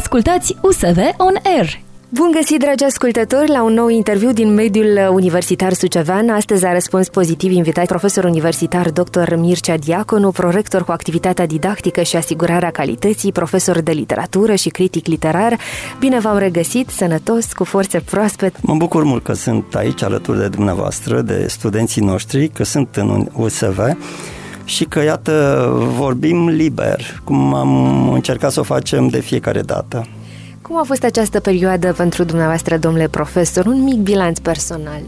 Ascultați USV On Air! Bun găsit, dragi ascultători, la un nou interviu din mediul universitar sucevean. Astăzi a răspuns pozitiv invitat profesor universitar dr. Mircea Diaconu, prorector cu activitatea didactică și asigurarea calității, profesor de literatură și critic literar. Bine v-am regăsit, sănătos, cu forțe proaspete. Mă bucur mult că sunt aici alături de dumneavoastră, de studenții noștri, că sunt în USV și că, iată, vorbim liber, cum am încercat să o facem de fiecare dată. Cum a fost această perioadă pentru dumneavoastră, domnule profesor? Un mic bilanț personal.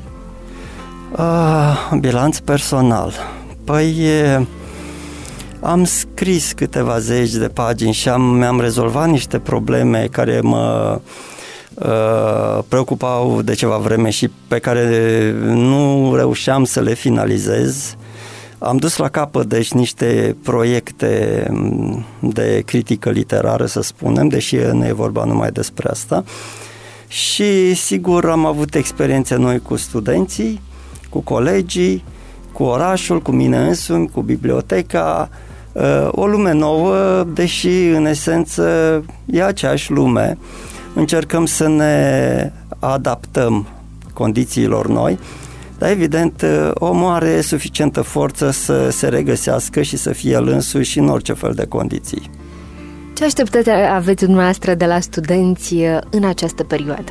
Bilanț personal. Păi, am scris câteva zeci de pagini și mi-am rezolvat niște probleme care mă preocupau de ceva vreme și pe care nu reușeam să le finalizez. Am dus la capăt, deci, niște proiecte de critică literară, să spunem, deși nu e vorba numai despre asta. Și, sigur, am avut experiențe noi cu studenții, cu colegii, cu orașul, cu mine însumi, cu biblioteca. O lume nouă, deși, în esență, e aceeași lume. Încercăm să ne adaptăm condițiilor noi. Dar, evident, omul are suficientă forță să se regăsească și să fie el însuși în orice fel de condiții. Ce așteptări aveți dumneavoastră de la studenți în această perioadă?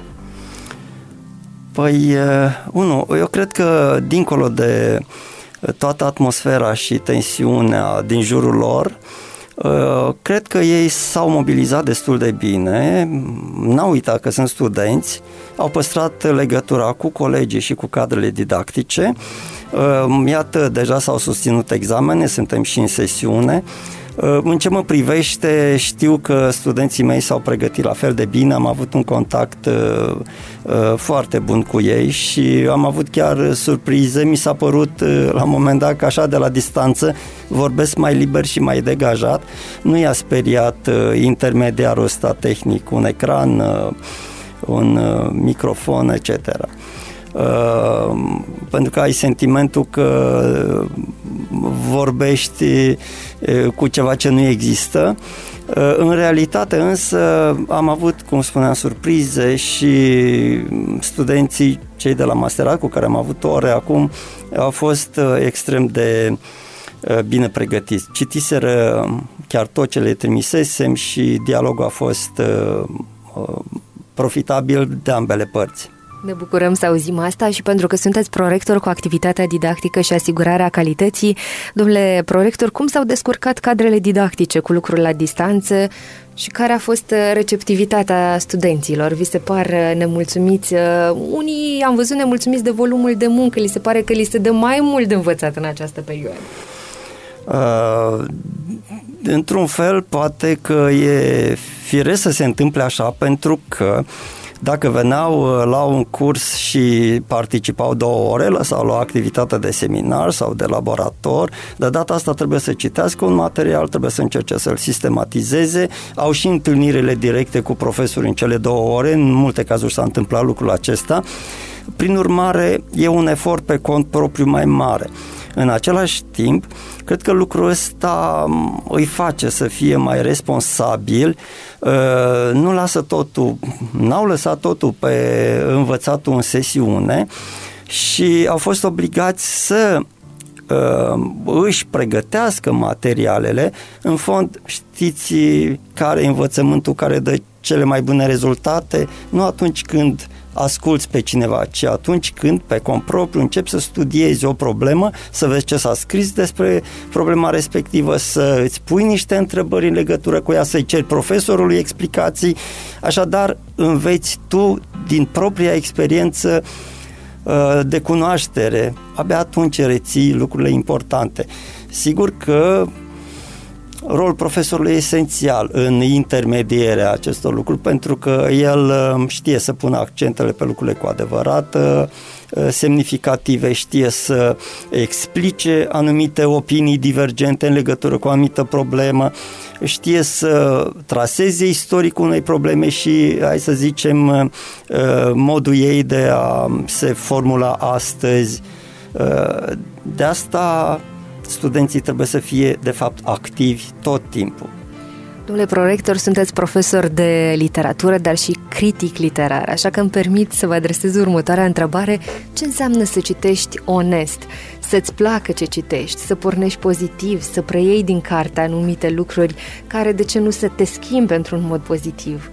Păi, eu cred că, dincolo de toată atmosfera și tensiunea din jurul lor, cred că ei s-au mobilizat destul de bine, n-au uitat că sunt studenți, au păstrat legătura cu colegii și cu cadrele didactice. Iată, deja s-au susținut examene, suntem și în sesiune. În ce mă privește, știu că studenții mei s-au pregătit la fel de bine, am avut un contact foarte bun cu ei și am avut chiar surprize. Mi s-a părut la un moment dat că așa de la distanță vorbesc mai liber și mai degajat. Nu i-a speriat intermediarul ăsta tehnic, un ecran, un microfon, etc. Pentru că ai sentimentul că vorbești cu ceva ce nu există. În realitate însă am avut, cum spuneam, surprize și studenții, cei de la masterat cu care am avut ore acum, au fost extrem de bine pregătiți. Citiseră chiar tot ce le trimisesem și dialogul a fost profitabil de ambele părți. Ne bucurăm să auzim asta și pentru că sunteți prorector cu activitatea didactică și asigurarea calității. Domnule prorector, cum s-au descurcat cadrele didactice cu lucrul la distanță și care a fost receptivitatea studenților? Vi se par nemulțumiți? Unii am văzut nemulțumiți de volumul de muncă, li se pare că li se dă mai mult de învățat în această perioadă. Într-un fel, poate că e firesc să se întâmple așa, pentru că dacă veneau la un curs și participau 2 ore sau la o activitate de seminar sau de laborator, de data asta trebuie să citească un material, trebuie să încerce să-l sistematizeze, au și întâlnirile directe cu profesorii în cele 2 ore, în multe cazuri s-a întâmplat lucrul acesta. Prin urmare, e un efort pe cont propriu mai mare. În același timp, cred că lucrul ăsta îi face să fie mai responsabil, n-au lăsat totul pe învățatul în sesiune și au fost obligați să își pregătească materialele. În fond, știți care e învățământul care dă cele mai bune rezultate? Nu atunci când asculți pe cineva, ci atunci când pe cont propriu începi să studiezi o problemă, să vezi ce s-a scris despre problema respectivă, să îți pui niște întrebări în legătură cu ea, să-i ceri profesorului explicații. Așadar, înveți tu din propria experiență de cunoaștere. Abia atunci reții lucrurile importante. Sigur că rolul profesorului e esențial în intermedierea acestor lucruri, pentru că el știe să pună accentele pe lucrurile cu adevărat semnificative, știe să explice anumite opinii divergente în legătură cu o anumită problemă, știe să traseze istoricul unei probleme și, hai să zicem, modul ei de a se formula astăzi. De asta studenții trebuie să fie, de fapt, activi tot timpul. Domnule prorector, sunteți profesor de literatură, dar și critic literar, așa că îmi permit să vă adresez următoarea întrebare. Ce înseamnă să citești onest? Să-ți placă ce citești, să pornești pozitiv, să preiei din carte anumite lucruri care, de ce nu, să te schimbi într-un mod pozitiv?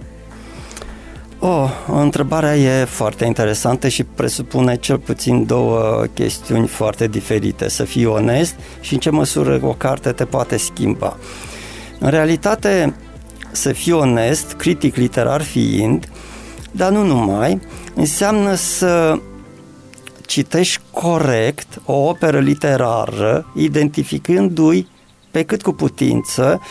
Întrebarea e foarte interesantă și presupune cel puțin două chestiuni foarte diferite. Să fii onest și în ce măsură o carte te poate schimba. În realitate, să fii onest, critic literar fiind, dar nu numai, înseamnă să citești corect o operă literară, identificându-i pe cât cu putință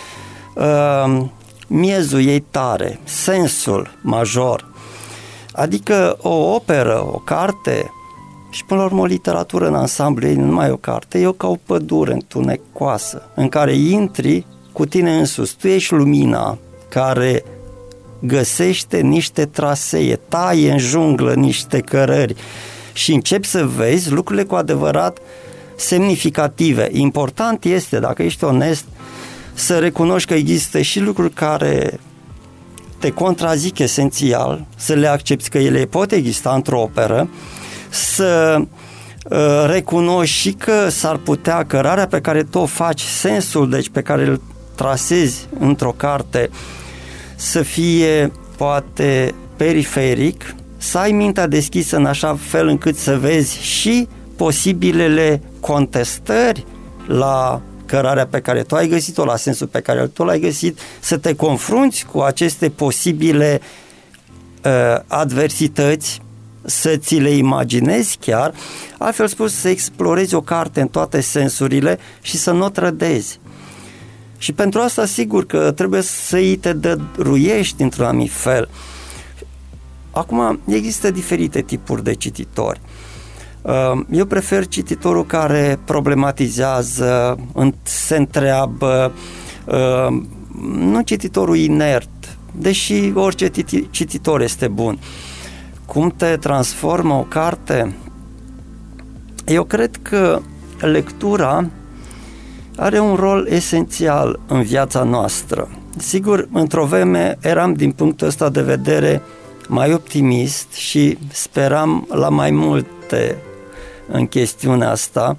miezul ei tare, sensul major. Adică o operă, o carte și până la urmă o literatură în ansamblu ei, nu numai o carte, e ca o pădure întunecoasă în care intri cu tine însuți. Tu ești lumina care găsește niște trasee, taie în junglă niște cărări și începi să vezi lucrurile cu adevărat semnificative. Important este, dacă ești onest, să recunoști că există și lucruri care te contrazic esențial, să le accepti că ele pot exista într-o operă, să recunoști și că s-ar putea cărarea pe care tu o faci, sensul deci pe care îl trasezi într-o carte, să fie poate periferic, să ai mintea deschisă în așa fel încât să vezi și posibilele contestări la cărarea pe care tu ai găsit-o, la sensul pe care tu l-ai găsit, să te confrunți cu aceste posibile adversități, să ți le imaginezi chiar, altfel spus, să explorezi o carte în toate sensurile și să nu o trădezi. Și pentru asta, sigur că trebuie să-i te dăruiești într-un anumit fel. Acum, există diferite tipuri de cititori. Eu prefer cititorul care problematizează, se întreabă, nu cititorul inert, deși orice cititor este bun. Cum te transformă o carte? Eu cred că lectura are un rol esențial în viața noastră. Sigur, într-o vreme eram din punctul ăsta de vedere mai optimist și speram la mai multe în chestiunea asta.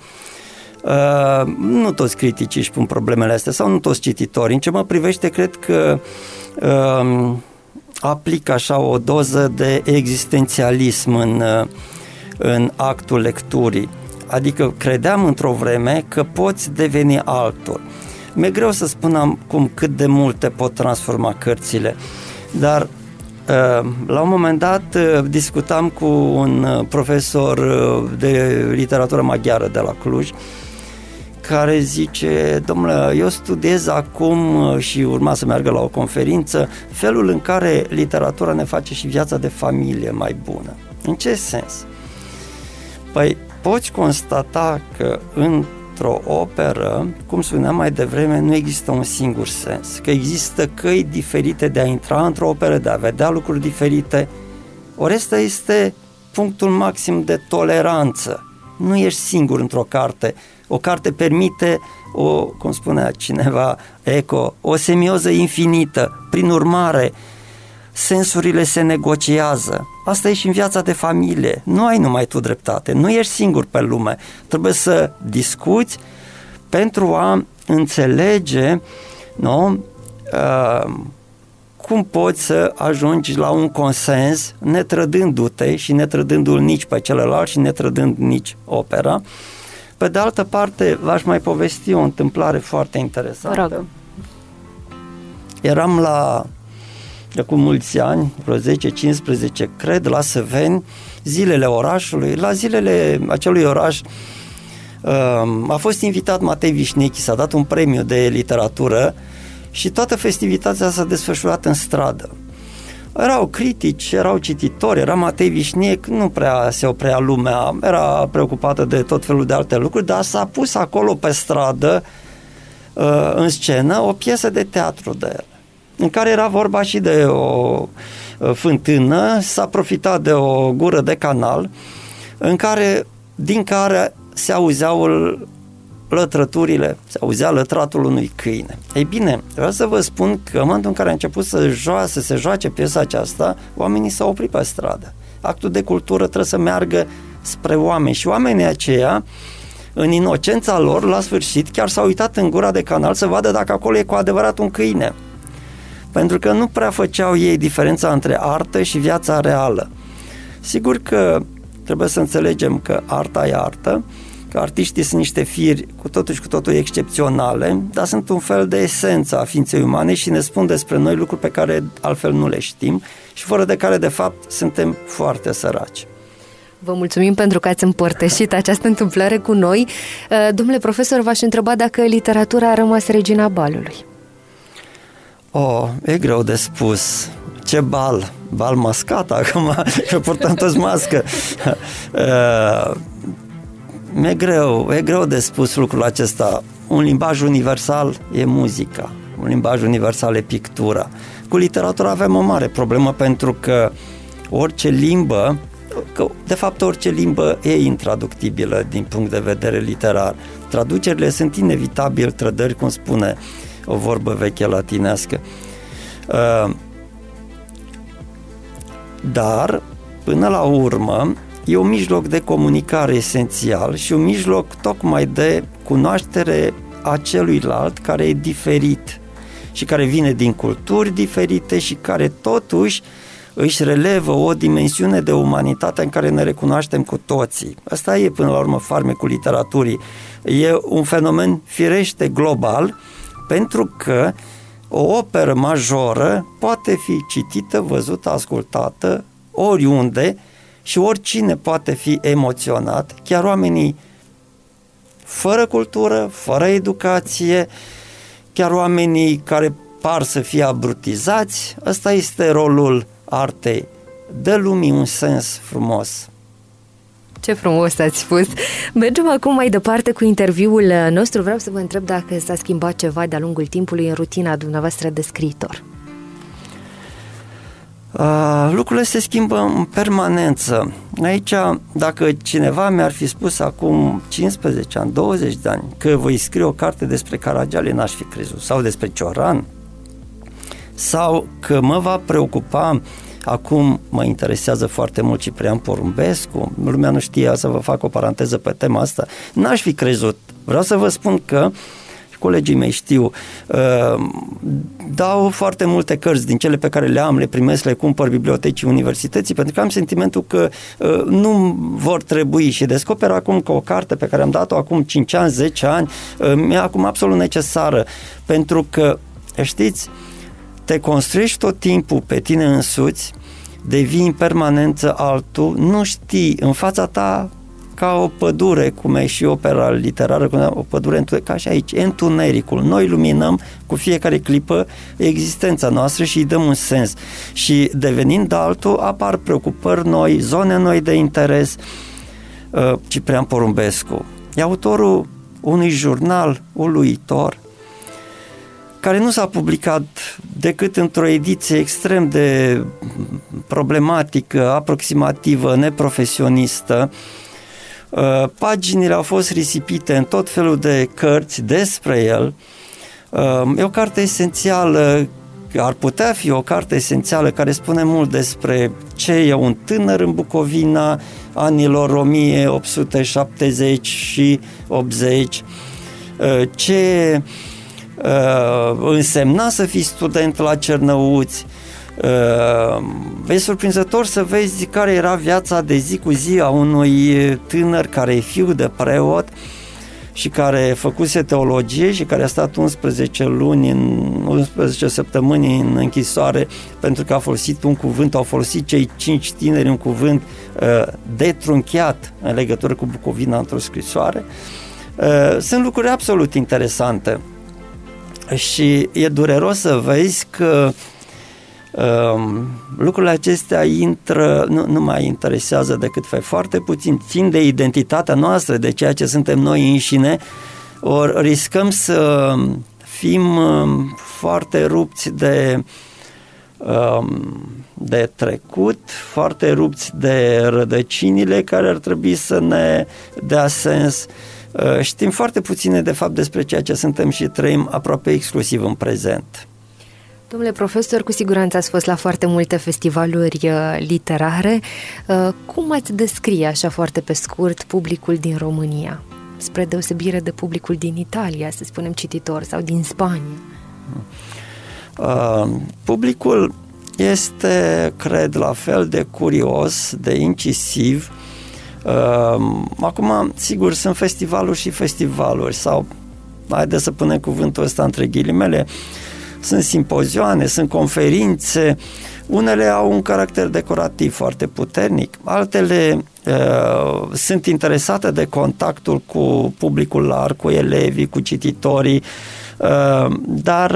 Nu toți criticii își pun problemele astea sau nu toți cititorii. În ce mă privește, cred că aplic așa o doză de existențialism în actul lecturii. Adică credeam într-o vreme că poți deveni altul. Mi-e greu să spun acum cât de mult te pot transforma cărțile, dar la un moment dat discutam cu un profesor de literatură maghiară de la Cluj, care zice: domnule, eu studiez acum și urma să meargă la o conferință felul în care literatura ne face și viața de familie mai bună. În ce sens? Păi poți constata că într-o operă, cum spuneam mai devreme, nu există un singur sens, că există căi diferite de a intra într-o operă, de a vedea lucruri diferite. Ori ăsta este punctul maxim de toleranță. Nu ești singur într-o carte. O carte permite cum spunea cineva, o semioză infinită. Prin urmare, sensurile se negociază. Asta e și în viața de familie. Nu ai numai tu dreptate, nu ești singur pe lume. Trebuie să discuți pentru a înțelege, nu? Cum poți să ajungi la un consens netrădându-te și netrădându-l nici pe celălalt și netrădând nici opera. Pe de altă parte, v-aș mai povesti o întâmplare foarte interesantă. Eram acum mulți ani, vreo 10-15, cred, la Săveni, zilele orașului. La zilele acelui oraș a fost invitat Matei Vișnechi, s-a dat un premiu de literatură și toată festivitatea s-a desfășurat în stradă. Erau critici, erau cititori, era Matei Vișnec, nu prea se oprea lumea, era preocupată de tot felul de alte lucruri, dar s-a pus acolo pe stradă, în scenă, o piesă de teatru de el, în care era vorba și de o fântână, s-a profitat de o gură de canal, din care se auzeau lătrăturile, se auzea lătratul unui câine. Ei bine, vreau să vă spun că în momentul în care a început să se joace piesa aceasta, oamenii s-au oprit pe stradă. Actul de cultură trebuie să meargă spre oameni și oamenii aceia, în inocența lor, la sfârșit, chiar s-au uitat în gura de canal să vadă dacă acolo e cu adevărat un câine. Pentru că nu prea făceau ei diferența între artă și viața reală. Sigur că trebuie să înțelegem că arta e artă, că artiștii sunt niște firi cu totul excepționale, dar sunt un fel de esență a ființei umane și ne spun despre noi lucruri pe care altfel nu le știm și fără de care, de fapt, suntem foarte săraci. Vă mulțumim pentru că ați împărtășit această întâmplare cu noi. Domnule profesor, v-aș întreba dacă literatura a rămas regina balului. E greu de spus. Ce bal? Bal mascat acum, că purtăm toți mască. E greu de spus lucrul acesta. Un limbaj universal e muzica, un limbaj universal e pictura. Cu literatura avem o mare problemă pentru că orice limbă e intraductibilă din punct de vedere literar. Traducerile sunt inevitabil trădări, cum spune o vorbă veche latinească. Dar, până la urmă, e un mijloc de comunicare esențial și un mijloc tocmai de cunoaștere a celuilalt care e diferit și care vine din culturi diferite și care totuși își relevă o dimensiune de umanitate în care ne recunoaștem cu toții. Asta e până la urmă farmecul literaturii. E un fenomen firește global pentru că o operă majoră poate fi citită, văzută, ascultată oriunde și oricine poate fi emoționat, chiar oamenii fără cultură, fără educație, chiar oamenii care par să fie abrutizați. Ăsta este rolul artei. Dă lumii un sens frumos. Ce frumos ați spus! Mergem acum mai departe cu interviul nostru. Vreau să vă întreb dacă s-a schimbat ceva de-a lungul timpului în rutina dumneavoastră de scriitor. Lucrurile se schimbă în permanență. Aici, dacă cineva mi-ar fi spus acum 15 ani, 20 de ani că voi scrie o carte despre Caragiale, n-aș fi crezut, sau despre Cioran, sau că mă va preocupa. Acum mă interesează foarte mult Ciprian Porumbescu, lumea nu știa, să vă fac o paranteză pe tema asta, n-aș fi crezut. Vreau să vă spun că colegii mei știu, dau foarte multe cărți din cele pe care le am, le primesc, le cumpăr bibliotecii universității, pentru că am sentimentul că nu vor trebui și descoper acum că o carte pe care am dat-o acum 5 ani, 10 ani, mi-e acum absolut necesară, pentru că, știți, te construiești tot timpul pe tine însuți, devii în permanență altul, nu știi, în fața ta ca o pădure, cum e și opera literară, o pădure ca și aici, întunericul. Noi luminăm cu fiecare clipă existența noastră și îi dăm un sens. Și devenind altul, apar preocupări noi, zone noi de interes. Ciprian Porumbescu e autorul unui jurnal uluitor care nu s-a publicat decât într-o ediție extrem de problematică, aproximativă, neprofesionistă. Paginile au fost risipite în tot felul de cărți despre el. E o carte esențială, ar putea fi o carte esențială care spune mult despre ce e un tânăr în Bucovina anilor 1870 și 80, ce însemna să fii student la Cernăuți. E surprinzător să vezi care era viața de zi cu zi a unui tânăr care e fiu de preot și care făcuse teologie și care a stat 11 săptămâni în închisoare pentru că a folosit un cuvânt, au folosit cei 5 tineri un cuvânt detrunchiat în legătură cu Bucovina într-o scrisoare. Sunt lucruri absolut interesante și e dureros să vezi că lucrurile acestea nu mai interesează decât foarte puțin, țin de identitatea noastră, de ceea ce suntem noi înșine, ori riscăm să fim foarte rupți de trecut, foarte rupți de rădăcinile care ar trebui să ne dea sens. Știm foarte puține de fapt despre ceea ce suntem și trăim aproape exclusiv în prezent. Domnule profesor, cu siguranță ați fost la foarte multe festivaluri literare. Cum ați descrie așa foarte pe scurt publicul din România, spre deosebire de publicul din Italia, să spunem cititor, sau din Spania? Publicul este, cred, la fel de curios, de incisiv. Acum, sigur, sunt festivaluri și festivaluri, sau, haideți să punem cuvântul ăsta între ghilimele, sunt simpozioane, sunt conferințe, unele au un caracter decorativ foarte puternic, altele sunt interesate de contactul cu publicul larg, cu elevii, cu cititorii, dar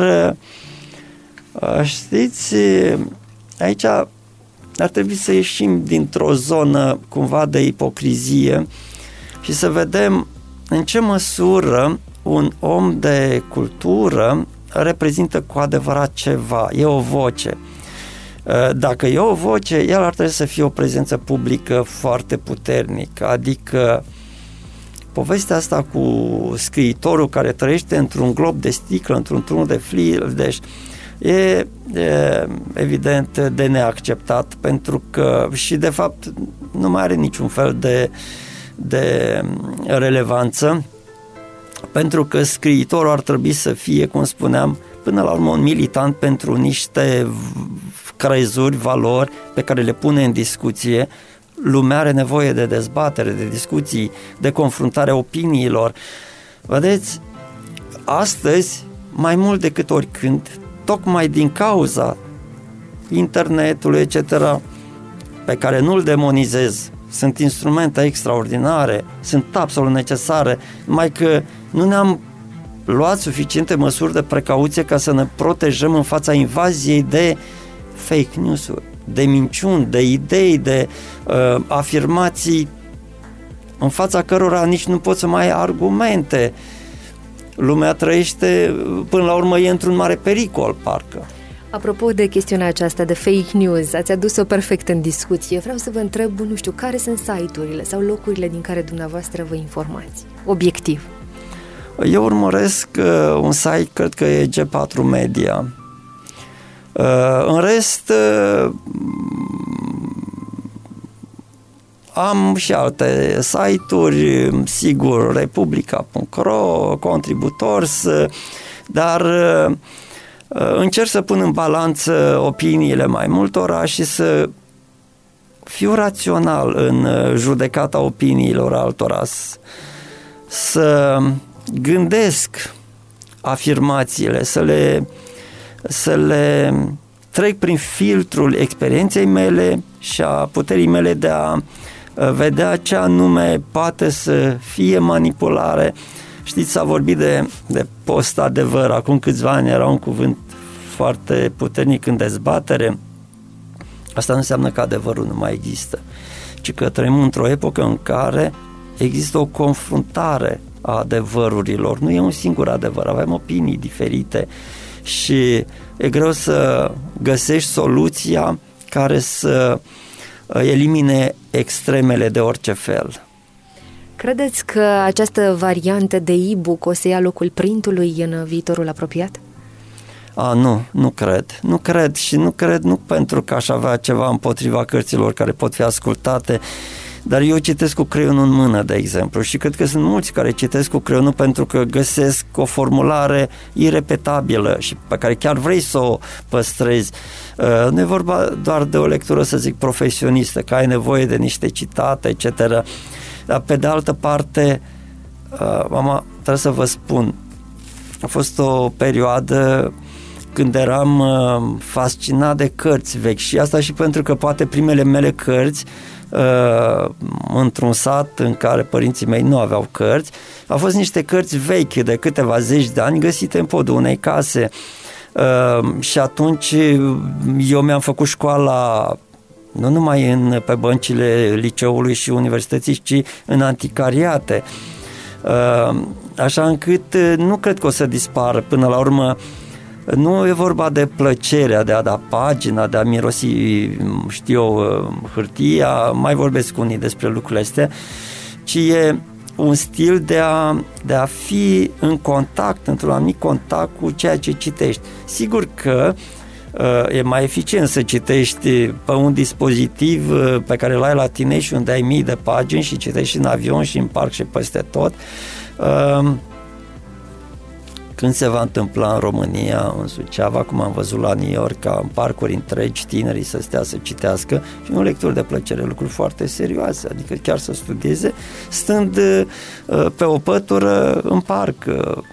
știți, aici ar trebui să ieșim dintr-o zonă cumva de ipocrizie și să vedem în ce măsură un om de cultură reprezintă cu adevărat ceva, e o voce. Dacă e o voce, el ar trebui să fie o prezență publică foarte puternică, adică povestea asta cu scriitorul care trăiește într-un glob de sticlă, într-un tron de fildeș, e evident de neacceptat, pentru că și de fapt nu mai are niciun fel de relevanță, pentru că scriitorul ar trebui să fie, cum spuneam, până la urmă un militant pentru niște crezuri, valori pe care le pune în discuție. Lumea are nevoie de dezbatere, de discuții, de confruntare opiniilor. Vedeți, astăzi, mai mult decât oricând, tocmai din cauza internetului, etc., pe care nu-l demonizez, sunt instrumente extraordinare, sunt absolut necesare, numai că nu ne-am luat suficiente măsuri de precauție ca să ne protejăm în fața invaziei de fake news-uri, de minciuni, de idei, de afirmații în fața cărora nici nu poți să mai ai argumente. Lumea trăiește, până la urmă e într-un mare pericol, parcă. Apropo de chestiunea aceasta de fake news, ați adus-o perfect în discuție. Vreau să vă întreb, nu știu, care sunt site-urile sau locurile din care dumneavoastră vă informați? Obiectiv. Eu urmăresc un site, cred că e G4 Media. În rest, am și alte site-uri, sigur, republica.ro, Contributors, dar încerc să pun în balanță opiniile mai multora și să fiu rațional în judecata opiniilor altora, să gândesc afirmațiile, să le trec prin filtrul experienței mele și a puterii mele de a vedea ce anume poate să fie manipulare. Știți, s-a vorbit de post-adevăr, acum câțiva ani era un cuvânt foarte puternic în dezbatere. Asta nu înseamnă că adevărul nu mai există, ci că trăim într-o epocă în care există o confruntare a adevărurilor. Nu e un singur adevăr, avem opinii diferite și e greu să găsești soluția care să elimine extremele de orice fel. Credeți că această variantă de e-book o să ia locul printului în viitorul apropiat? Nu cred. Nu cred și nu cred nu pentru că aș avea ceva împotriva cărților care pot fi ascultate, dar eu citesc cu creionul în mână, de exemplu, și cred că sunt mulți care citesc cu creionul pentru că găsesc o formulare irepetabilă și pe care chiar vrei să o păstrezi. Nu e vorba doar de o lectură, să zic, profesionistă, că ai nevoie de niște citate, etc. Dar pe de altă parte, trebuie să vă spun, a fost o perioadă când eram fascinat de cărți vechi și asta și pentru că poate primele mele cărți într-un sat în care părinții mei nu aveau cărți, au fost niște cărți vechi de câteva zeci de ani găsite în podul unei case și atunci eu mi-am făcut școala nu numai pe băncile liceului și universității, ci în anticariate, așa încât nu cred că o să dispară până la urmă. Nu e vorba de plăcerea de a da pagina, de a mirosi, știu eu, hârtia, mai vorbesc cu unii despre lucrurile astea, ci e un stil de a fi în contact, într-un anumit contact cu ceea ce citești. Sigur că e mai eficient să citești pe un dispozitiv pe care îl ai la tine și unde ai mii de pagini și citești în avion și în parc și peste tot. Când se va întâmpla în România, în Suceava, cum am văzut la New York, ca în parcuri întregi tinerii să stea să citească și nu lecturi de plăcere, lucruri foarte serioase, adică chiar să studieze stând pe o pătură în parc.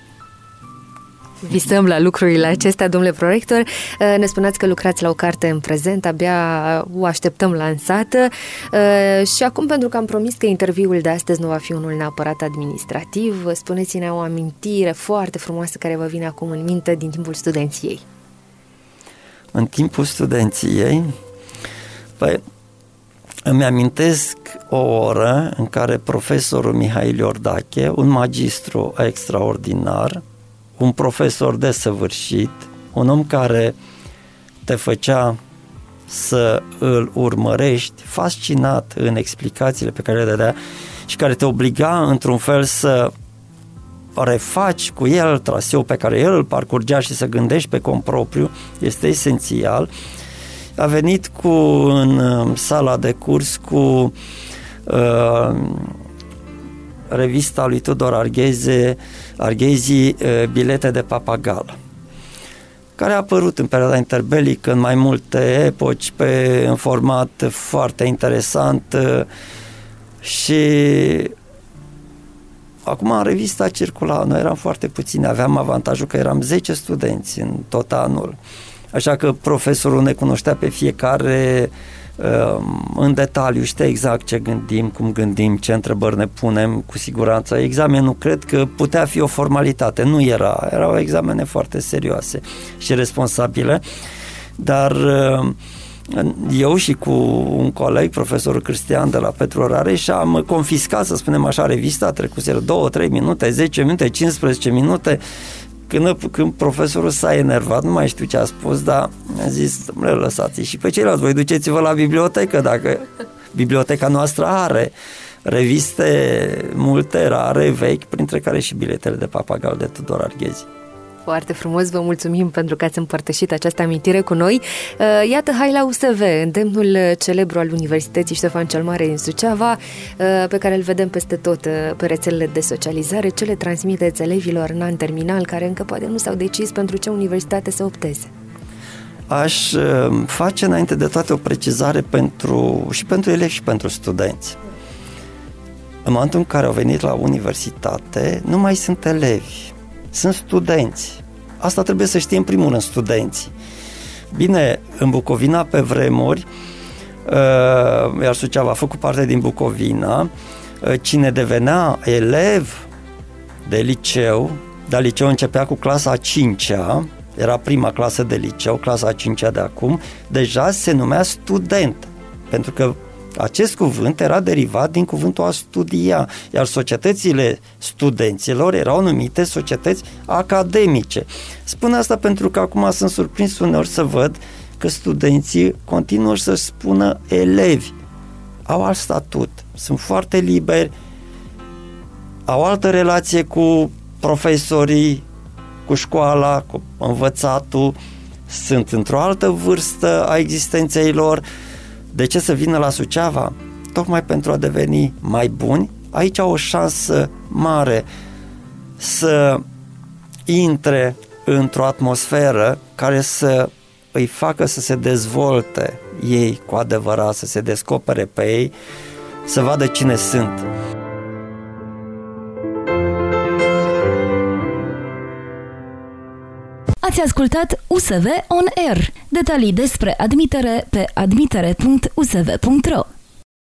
Visăm la lucrurile acestea, domnule prorector. Ne spuneați că lucrați la o carte în prezent, abia o așteptăm lansată. Și acum, pentru că am promis că interviul de astăzi nu va fi unul neapărat administrativ, spuneți-ne o amintire foarte frumoasă care vă vine acum în minte din timpul studenției. În timpul studenției? Păi, îmi amintesc o oră în care profesorul Mihail Iordache, un magistru extraordinar, un profesor desăvârșit, un om care te făcea să îl urmărești, fascinat în explicațiile pe care le dădea și care te obliga într-un fel să refaci cu el traseul pe care el îl parcurgea și să gândești pe cont propriu, este esențial. A venit în sala de curs cu revista lui Tudor Arghezi, Bilete de papagal, care a apărut în perioada interbelică în mai multe epoci în format foarte interesant și acum revista circula, noi eram foarte puțini, aveam avantajul că eram 10 studenți în tot anul, așa că profesorul ne cunoștea pe fiecare în detaliu, știa exact ce gândim, cum gândim, ce întrebări ne punem, cu siguranță. Examenul cred că putea fi o formalitate, nu erau examene foarte serioase și responsabile, dar eu și cu un coleg, profesorul Cristian de la Petru Rareș, am confiscat, să spunem așa, revista, trecuseră 2-3 minute, 10 minute, 15 minute. Când profesorul s-a enervat, nu mai știu ce a spus, dar a zis, lăsați și pe ceilalți, voi duceți-vă la bibliotecă, dacă biblioteca noastră are reviste multe, rare, vechi, printre care și Biletele de papagal de Tudor Arghezi. Foarte frumos, vă mulțumim pentru că ați împărtășit această amintire cu noi. Iată, hai la USV, îndemnul celebru al Universității Ștefan cel Mare din Suceava, pe care îl vedem peste tot pe rețelele de socializare. Ce le transmiteți elevilor în an terminal care încă poate nu s-au decis pentru ce universitate să opteze? Aș face înainte de toate o precizare și pentru elevi și pentru studenți. În momentul în care au venit la universitate, nu mai sunt elevi, sunt studenți. Asta trebuie să știe în primul rând studenții. Bine, în Bucovina pe vremuri, iar Suceava a făcut parte din Bucovina, cine devenea elev de liceu, dar liceu începea cu clasa a 5-a, era prima clasă de liceu, clasa a 5-a de acum, deja se numea student, pentru că acest cuvânt era derivat din cuvântul a studia, iar societățile studenților erau numite societăți academice. Spun asta pentru că acum sunt surprins uneori să văd că studenții continuă să-și spună elevi. Au alt statut, sunt foarte liberi, au altă relație cu profesorii, cu școala, cu învățatul, sunt într-o altă vârstă a existenței lor. De ce să vină la Suceava? Tocmai pentru a deveni mai buni. Aici au o șansă mare să intre într-o atmosferă care să îi facă să se dezvolte ei cu adevărat, să se descopere pe ei, să vadă cine sunt. Ați ascultat USV On Air. Detalii despre admitere pe admitere.usv.ro.